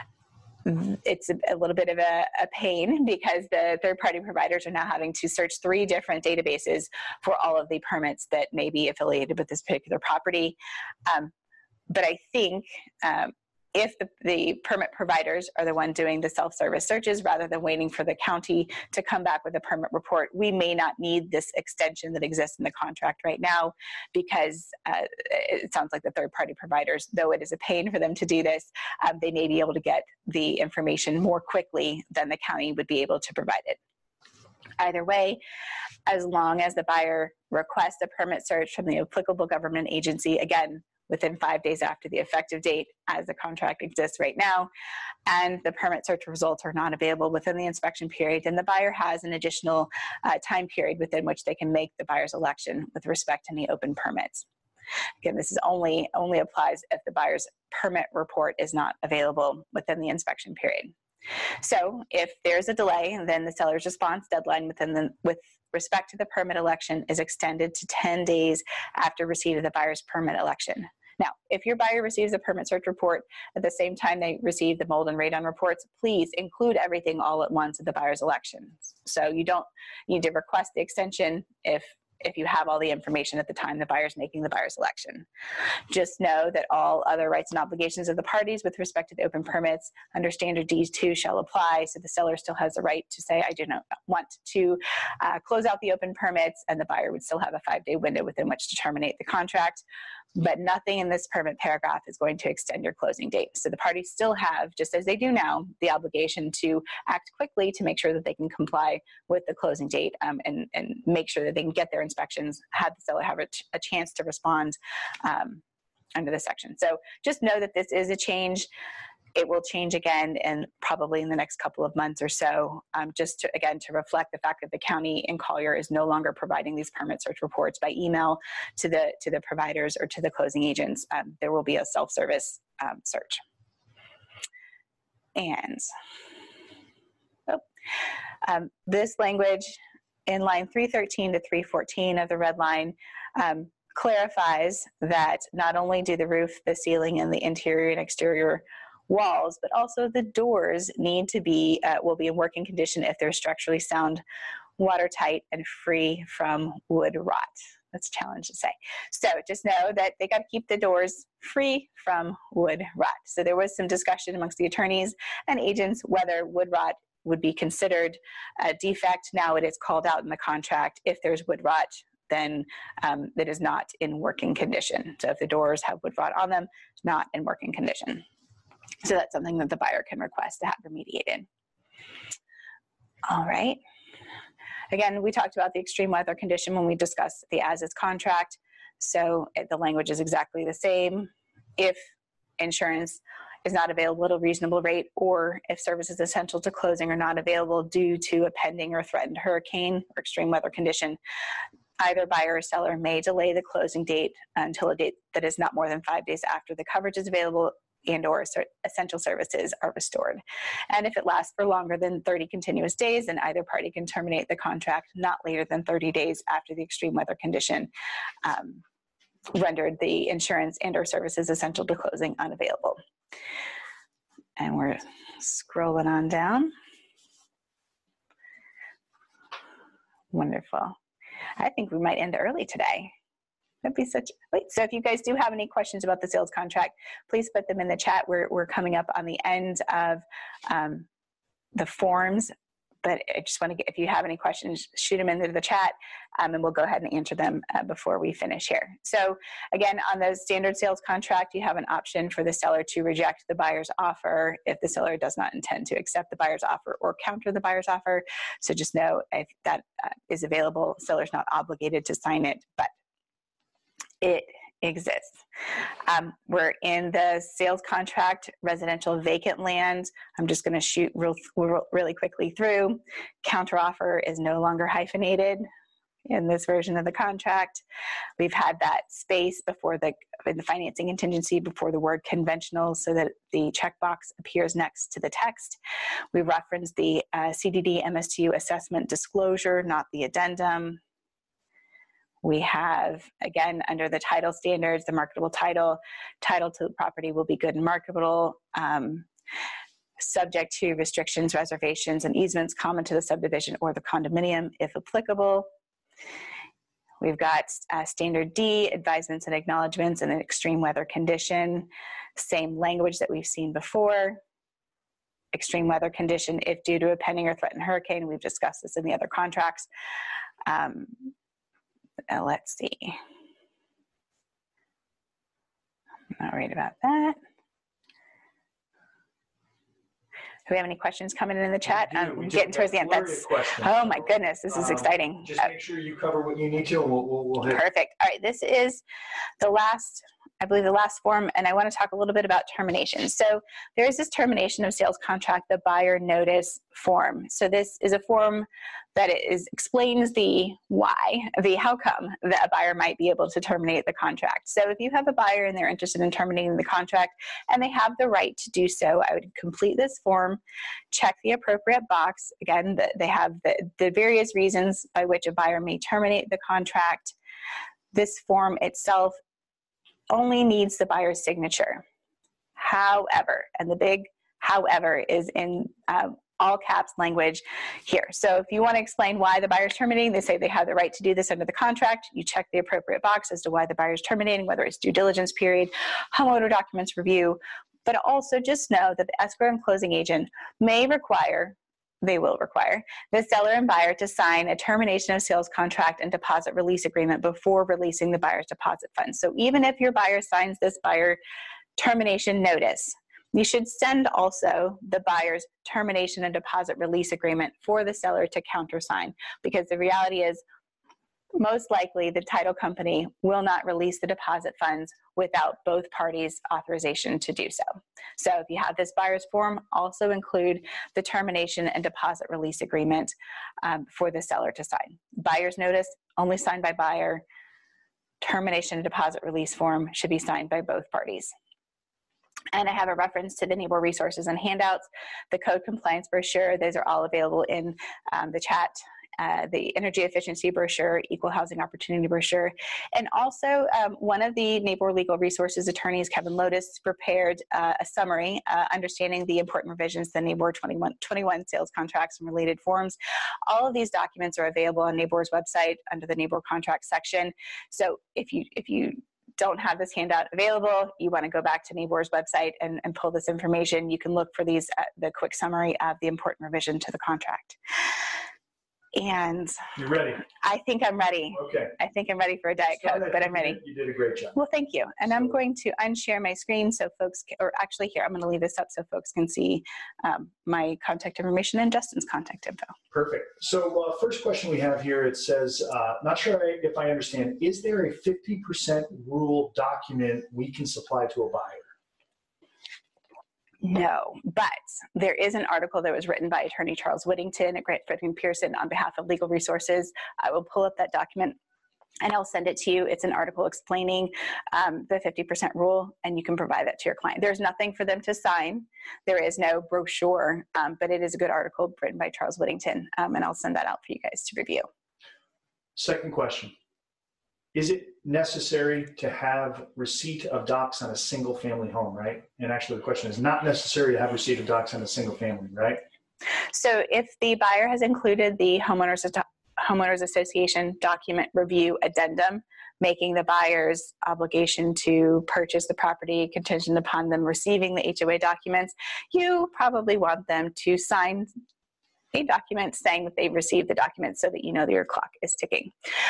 It's a little bit of a pain because the third-party providers are now having to search 3 different databases for all of the permits that may be affiliated with this particular property. But I think if the permit providers are the one doing the self-service searches rather than waiting for the county to come back with a permit report, we may not need this extension that exists in the contract right now, because it sounds like the third-party providers, though it is a pain for them to do this, they may be able to get the information more quickly than the county would be able to provide it. Either way, as long as the buyer requests a permit search from the applicable government agency, again, within 5 days after the effective date, as the contract exists right now, and the permit search results are not available within the inspection period, then the buyer has an additional time period within which they can make the buyer's election with respect to any open permits. Again, this is only applies if the buyer's permit report is not available within the inspection period. So if there's a delay, then the seller's response deadline with respect to the permit election is extended to 10 days after receipt of the buyer's permit election. Now, if your buyer receives a permit search report at the same time they receive the mold and radon reports, please include everything all at once at the buyer's election. So you don't need to request the extension if you have all the information at the time the buyer's making the buyer's election. Just know that all other rights and obligations of the parties with respect to the open permits under Standard D2 shall apply, so the seller still has the right to say, I do not want to close out the open permits, and the buyer would still have a 5-day window within which to terminate the contract. But nothing in this permit paragraph is going to extend your closing date. So the parties still have, just as they do now, the obligation to act quickly to make sure that they can comply with the closing date and make sure that they can get their inspections, have the seller have a chance to respond under the section. So just know that this is a change. It will change again and probably in the next couple of months or so, just to reflect the fact that the county and Collier is no longer providing these permit search reports by email to the providers or to the closing agents. There will be a self-service search. And this language in line 313 to 314 of the red line clarifies that not only do the roof, the ceiling, and the interior and exterior walls, but also the doors need to be, will be in working condition if they're structurally sound, watertight, and free from wood rot. That's a challenge to say. So just know that they got to keep the doors free from wood rot. So there was some discussion amongst the attorneys and agents whether wood rot would be considered a defect. Now it is called out in the contract. If there's wood rot, then it is not in working condition. So if the doors have wood rot on them, not in working condition. So that's something that the buyer can request to have remediated. All right. Again, we talked about the extreme weather condition when we discussed the as-is contract. So the language is exactly the same. If insurance is not available at a reasonable rate, or if services essential to closing are not available due to a pending or threatened hurricane or extreme weather condition, either buyer or seller may delay the closing date until a date that is not more than 5 days after the coverage is available and or essential services are restored. And if it lasts for longer than 30 continuous days, then either party can terminate the contract not later than 30 days after the extreme weather condition rendered the insurance and or services essential to closing unavailable. And we're scrolling on down. Wonderful. I think we might end early today. That'd be such, so if you guys do have any questions about the sales contract, please put them in the chat. We're coming up on the end of the forms, but I just want to get, if you have any questions, shoot them into the chat, and we'll go ahead and answer them before we finish here. So again, on the standard sales contract, you have an option for the seller to reject the buyer's offer if the seller does not intend to accept the buyer's offer or counter the buyer's offer. So just know if that is available, seller's not obligated to sign it, but it exists. We're in the sales contract, residential vacant land. I'm just going to shoot really quickly through. Counteroffer is no longer hyphenated in this version of the contract. We've had that space before in the financing contingency before the word conventional so that the checkbox appears next to the text. We referenced the CDD MSTU assessment disclosure, not the addendum. We have, again, under the title standards, the marketable title to the property will be good and marketable, subject to restrictions, reservations, and easements common to the subdivision or the condominium, if applicable. We've got standard D, advisements and acknowledgments in an extreme weather condition, same language that we've seen before. Extreme weather condition, if due to a pending or threatened hurricane, we've discussed this in the other contracts. Let's see. I'm not worried about that. Do we have any questions coming in the chat? Getting towards the end. Oh my goodness, this is exciting. Just make sure you cover what you need to, and we'll hit. Perfect. All right, this is the last, I believe the last form, and I want to talk a little bit about termination. So there is this termination of sales contract, the buyer notice form. So this is a form that explains the why, how come that a buyer might be able to terminate the contract. So if you have a buyer and they're interested in terminating the contract and they have the right to do so, I would complete this form, check the appropriate box. Again, they have the various reasons by which a buyer may terminate the contract. This form itself only needs the buyer's signature. However, and the big however is in all caps language here. So if you want to explain why the buyer's terminating, they say they have the right to do this under the contract. You check the appropriate box as to why the buyer's terminating, whether it's due diligence period, homeowner documents review, but also just know that the escrow and closing agent may require, they will require, the seller and buyer to sign a termination of sales contract and deposit release agreement before releasing the buyer's deposit funds. So even if your buyer signs this buyer termination notice, you should send also the buyer's termination and deposit release agreement for the seller to countersign, because the reality is most likely the title company will not release the deposit funds without both parties' authorization to do so. So if you have this buyer's form, also include the termination and deposit release agreement for the seller to sign. Buyer's notice, only signed by buyer. Termination and deposit release form should be signed by both parties. And I have a reference to the Nabor resources and handouts, the code compliance brochure. Those are all available in the chat. The energy efficiency brochure, equal housing opportunity brochure. And also one of the Nabor legal resources attorneys, Kevin Lotus, prepared a summary understanding the important revisions to the Nabor 21 sales contracts and related forms. All of these documents are available on Nabor's website under the Nabor contract section. So if you don't have this handout available, you want to go back to Nabor's website and pull this information, you can look for these, the quick summary of the important revision to the contract. And you ready? I think I'm ready. Okay. I think I'm ready for a Diet Coke, but I'm ready. You did a great job. Well, thank you. And I'm going to unshare my screen so folks, or actually here, I'm going to leave this up so folks can see my contact information and Justin's contact info. Perfect. So first question we have here, it says, not sure if I understand, is there a 50% rule document we can supply to a buyer? No, but there is an article that was written by attorney Charles Whittington at Grant Thornton Pearson on behalf of Legal Resources. I will pull up that document and I'll send it to you. It's an article explaining the 50% rule, and you can provide that to your client. There's nothing for them to sign. There is no brochure, but it is a good article written by Charles Whittington, and I'll send that out for you guys to review. Second question. Is it necessary to have receipt of docs on a single family home, right? And actually the question is not necessary to have receipt of docs on a single family, right? So if the buyer has included the homeowners association document review addendum, making the buyer's obligation to purchase the property contingent upon them receiving the HOA documents, you probably want them to sign a document saying that they've received the documents so that you know that your clock is ticking.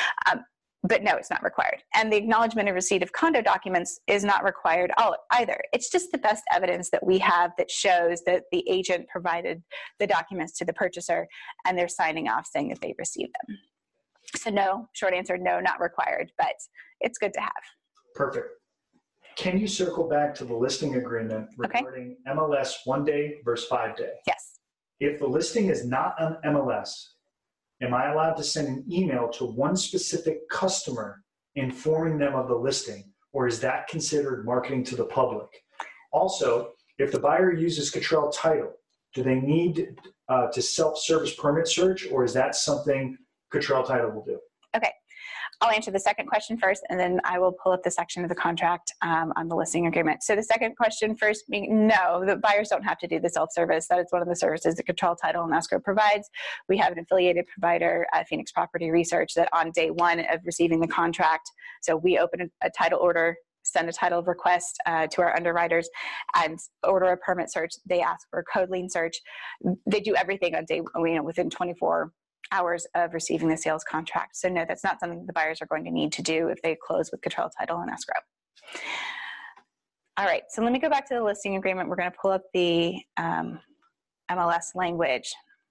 But no, it's not required. And the acknowledgement of receipt of condo documents is not required either. It's just the best evidence that we have that shows that the agent provided the documents to the purchaser and they're signing off saying that they received them. So no, short answer, no, not required, but it's good to have. Perfect. Can you circle back to the listing agreement regarding MLS 1 day versus 5 day? Yes. If the listing is not on MLS, am I allowed to send an email to one specific customer informing them of the listing, or is that considered marketing to the public? Also, if the buyer uses Cottrell Title, do they need to self-service permit search, or is that something Cottrell Title will do? Okay. I'll answer the second question first, and then I will pull up the section of the contract on the listing agreement. So the second question first being, no, the buyers don't have to do the self-service. That is one of the services that Cottrell Title and Escrow provides. We have an affiliated provider, Phoenix Property Research, that on day one of receiving the contract, so we open a title order, send a title request to our underwriters, and order a permit search. They ask for a code lien search. They do everything on day, within 24 hours of receiving the sales contract. So no, that's not something the buyers are going to need to do if they close with Cottrell Title and Escrow. All right, so let me go back to the listing agreement. We're going to pull up the MLS language.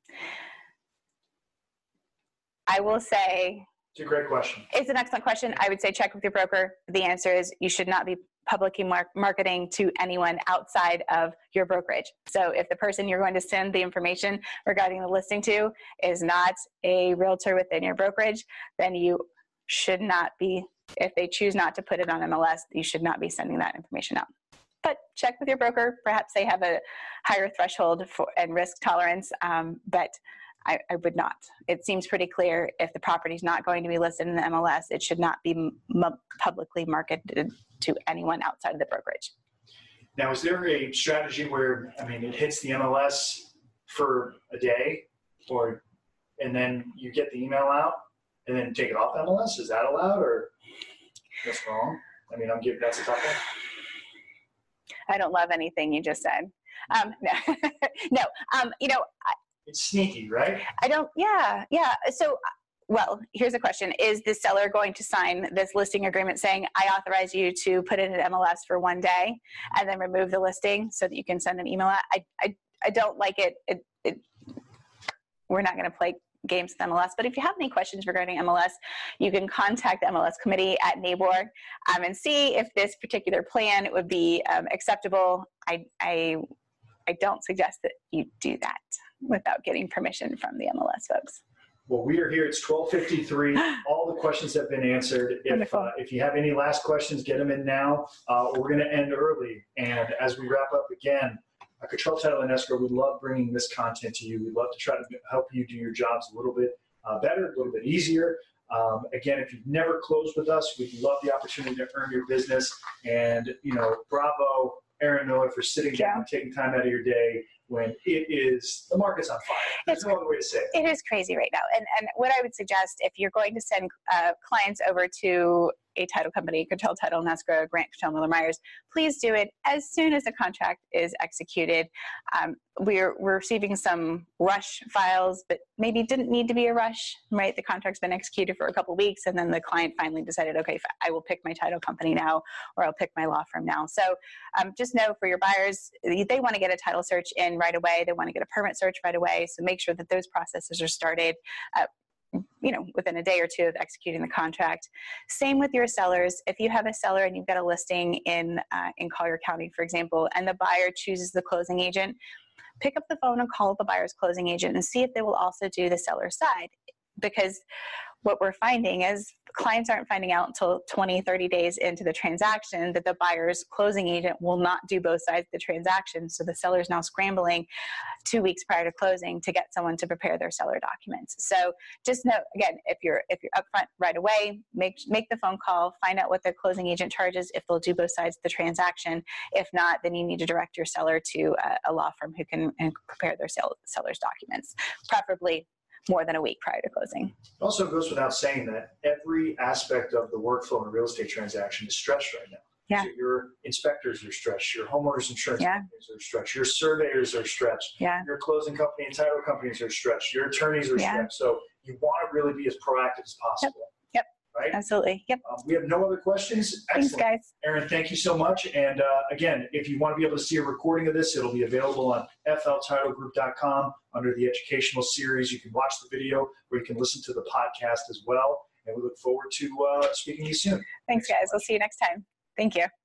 I will say, it's a great question. It's an excellent question. I would say check with your broker. The answer is you should not be publicly marketing to anyone outside of your brokerage. So if the person you're going to send the information regarding the listing to is not a realtor within your brokerage, then you should not be, if they choose not to put it on MLS, you should not be sending that information out. But check with your broker. Perhaps they have a higher threshold and risk tolerance, but I would not. It seems pretty clear if the property is not going to be listed in the MLS, it should not be publicly marketed to anyone outside of the brokerage. Now, is there a strategy where, it hits the MLS for a day, and then you get the email out and then take it off MLS? Is that allowed, or that's wrong? That's a tough one. I don't love anything you just said. No. It's sneaky, right? Yeah. So, well, here's a question. Is the seller going to sign this listing agreement saying, I authorize you to put it in MLS for 1 day and then remove the listing so that you can send an email out? I don't like it. We're not going to play games with MLS. But if you have any questions regarding MLS, you can contact the MLS committee at NABOR and see if this particular plan would be acceptable. I don't suggest that you do that without getting permission from the MLS folks. Well, we are here. It's 12:53. All the questions have been answered. If you have any last questions, get them in now. We're going to end early. And as we wrap up again, Cottrell Title and Escrow, we love bringing this content to you. We'd love to try to help you do your jobs a little bit better, a little bit easier. Again, if you've never closed with us, we'd love the opportunity to earn your business. And, bravo, Erin Miller, for sitting down and taking time out of your day when the market's on fire. There's no other way to say it. It is crazy right now. And what I would suggest, if you're going to send clients over to a title company, Cottrell Title and Escrow, Grant Cottrell Miller Myers, please do it as soon as the contract is executed. We're receiving some rush files, but maybe didn't need to be a rush, right? The contract's been executed for a couple of weeks, and then the client finally decided, okay, I will pick my title company now, or I'll pick my law firm now. So just know for your buyers, they want to get a title search in right away. They want to get a permit search right away. So make sure that those processes are started within a day or two of executing the contract. Same with your sellers. If you have a seller and you've got a listing in Collier County, for example, and the buyer chooses the closing agent, pick up the phone and call the buyer's closing agent and see if they will also do the seller's side. Because what we're finding is clients aren't finding out until 20, 30 days into the transaction that the buyer's closing agent will not do both sides of the transaction. So the seller's now scrambling 2 weeks prior to closing to get someone to prepare their seller documents. So just know, again, if you're upfront right away, make the phone call, find out what their closing agent charges, if they'll do both sides of the transaction. If not, then you need to direct your seller to a law firm who can prepare their seller's documents, preferably more than a week prior to closing. It also goes without saying that every aspect of the workflow in a real estate transaction is stretched right now. Yeah. So your inspectors are stretched, your homeowners insurance companies are stretched, your surveyors are stretched, your closing company and title companies are stretched, your attorneys are stretched. So you want to really be as proactive as possible. Yep. Right? Absolutely. Yep. We have no other questions. Excellent. Thanks, guys. Erin, thank you so much. And again, if you want to be able to see a recording of this, it'll be available on fltitlegroup.com under the educational series. You can watch the video or you can listen to the podcast as well. And we look forward to speaking to you soon. Thanks, guys. We'll see you next time. Thank you.